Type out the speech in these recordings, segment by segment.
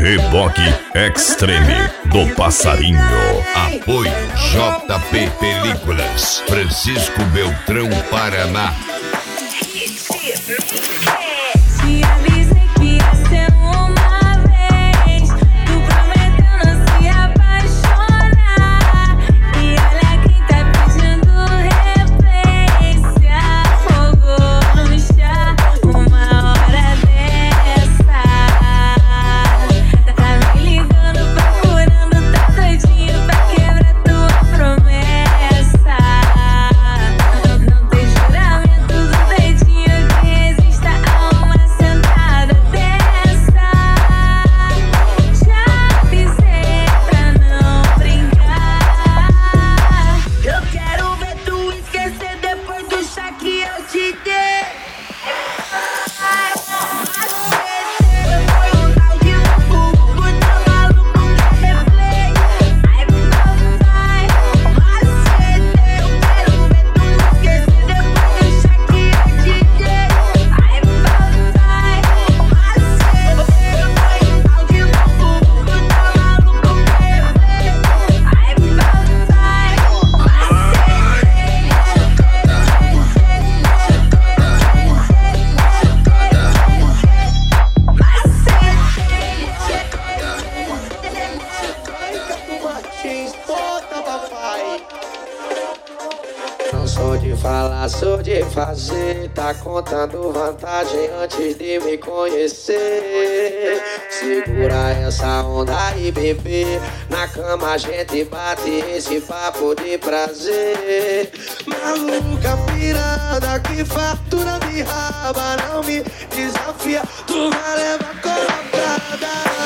Reboque Extreme do Passarinho. Apoio JP Películas, Francisco Beltrão, Paraná. Te avisei que ia ser uma vez. Tu prometeu não se apaixonar. E olha quem tá pedindo replay. Se afogou no chá uma hora dessa. Tá me ligando, procurando, tá doidinho pra quebrar tua promessa. Não tem juramento do dedinho que resista a uma sentada dessa. Já avisei pra não brincar. Eu quero ver tu esquecer depois do chá que eu te dei. Macetei, foi um tal de fogo, tá maluco, quer replay. Ai, papai, macetei, eu quero ver tu esquecer depois do chá que eu te dei. Ai, papai, macetei, foi um tal de fogo, tá maluco, quer replay. Ai, papai, Não sou de falar, sou de fazer. Tá contando vantagem antes de me conhecer. Segura essa onda aí, bebê. Na cama a gente bate esse papo de prazer. Maluca pirada, que fartura de raba. Não me desafia, tu vai levar colocada.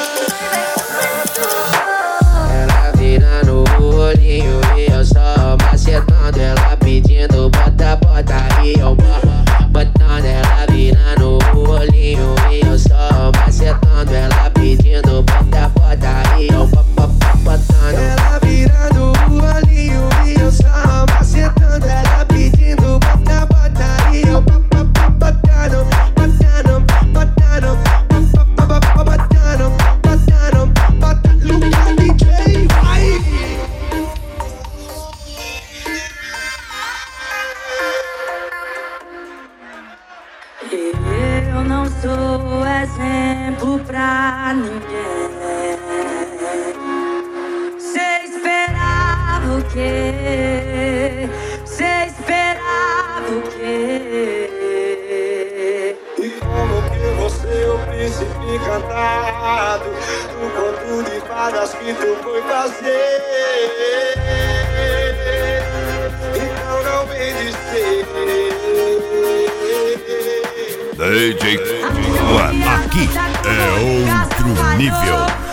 Ela virando o olhinho e eu só macetando. Ela pedindo bota, bota aí eu botando. Ela virando o olhinho e eu só macetando. Ela pedindo bota, bota aí eu botando. Ela virando o olhinho e eu só macetando. Ela pedindo bota, bota aí eu botando. Botando, botando, botando, botando. Lucas DJ, vai! eu não sou exemplo pra ninguém. Cê esperava o quê? Cê esperava o quê? E como que você, o príncipe encantado, do conto de fadas que tu foi fazer? Então não vem dizer. DJ Juan, aqui é outro nível.